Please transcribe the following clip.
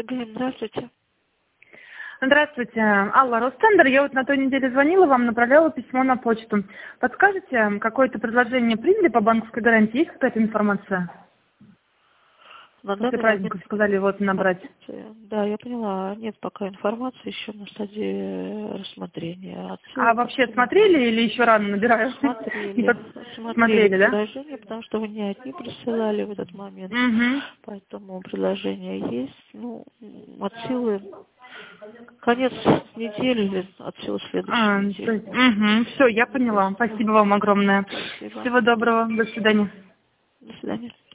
ГМ, здравствуйте. Здравствуйте, Алла, Ростендер. Я вот на той неделе звонила вам, направляла письмо на почту. Подскажете, какое-то предложение приняли по банковской гарантии? Есть какая-то информация? После праздников сказали вот набрать. Да, я поняла. Нет пока информации, еще на стадии рассмотрения. А вообще смотрели или еще рано набираю? Смотрели да? предложение, потому что вы не одни присылали в этот момент. Поэтому предложение есть. Ну, от силы конец недели или от силы следующей недели. Все, я поняла. Спасибо вам огромное. Спасибо. Всего доброго. До свидания. До свидания.